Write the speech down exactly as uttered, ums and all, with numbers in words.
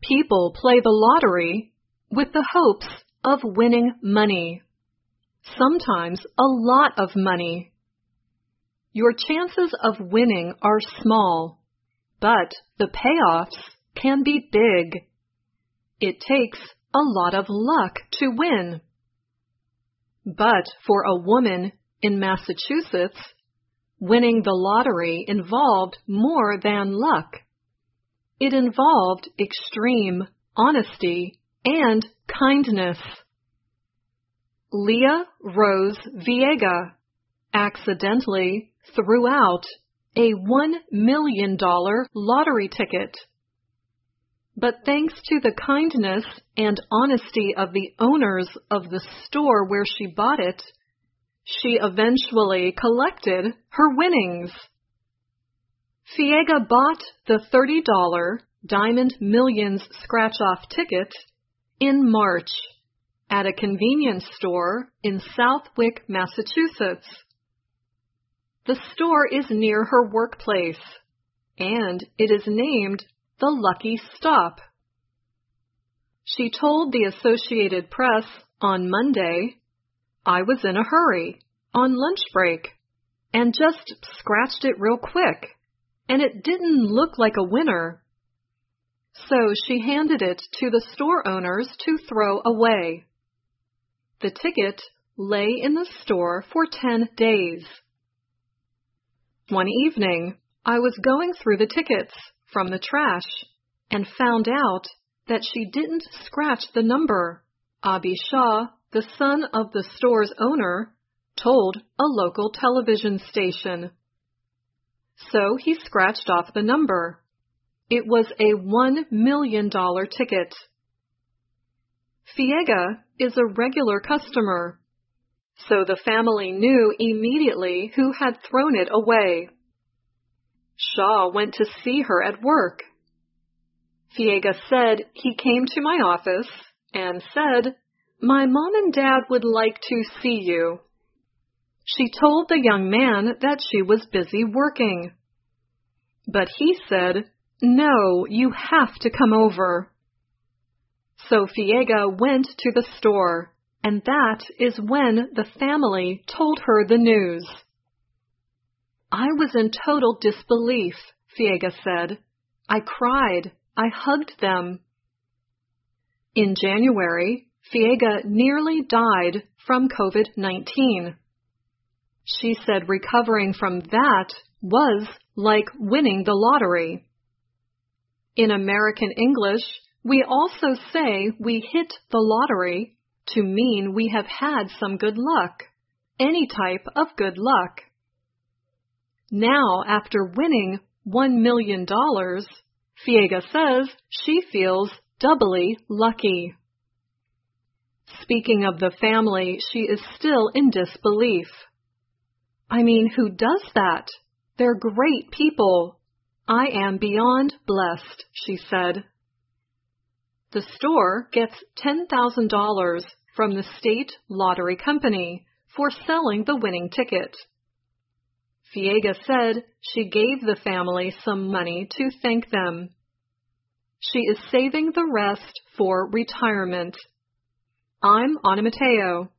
People play the lottery with the hopes of winning money, sometimes a lot of money. Your chances of winning are small, but the payoffs can be big. It takes a lot of luck to win. But for a woman in Massachusetts, winning the lottery involved more than luck. It involved extreme honesty and kindness. Leah Rose Viega accidentally threw out a one million dollars lottery ticket. But thanks to the kindness and honesty of the owners of the store where she bought it, she eventually collected her winnings. Viega bought the thirty dollars Diamond Millions scratch-off ticket in March at a convenience store in Southwick, Massachusetts. The store is near her workplace, and it is named the Lucky Stop. She told the Associated Press on Monday, "I was in a hurry, on lunch break, and just scratched it real quick, and it didn't look like a winner." So she handed it to the store owners to throw away. The ticket lay in the store for ten days. One evening, I was going through the tickets from the trash and found out that she didn't scratch the number. Abhi Shah, the son of the store's owner, told a local television station. So he scratched off the number. It was a one million dollars ticket. Viega is a regular customer, so the family knew immediately who had thrown it away. Shaw went to see her at work. Viega said he came to my office and said, "My mom and dad would like to see you." She told the young man that she was busy working. But he said, "No, you have to come over." So Viega went to the store, and that is when the family told her the news. "I was in total disbelief," Viega said. "I cried. I hugged them." In January, Viega nearly died from COVID nineteen. She said recovering from that was like winning the lottery. In American English, we also say we hit the lottery to mean we have had some good luck, any type of good luck. Now, after winning one million dollars, Viega says she feels doubly lucky. Speaking of the family, she is still in disbelief. "I mean, who does that? They're great people. I am beyond blessed," she said. The store gets ten thousand dollars from the state lottery company for selling the winning ticket. Viega said she gave the family some money to thank them. She is saving the rest for retirement. I'm Ana Mateo.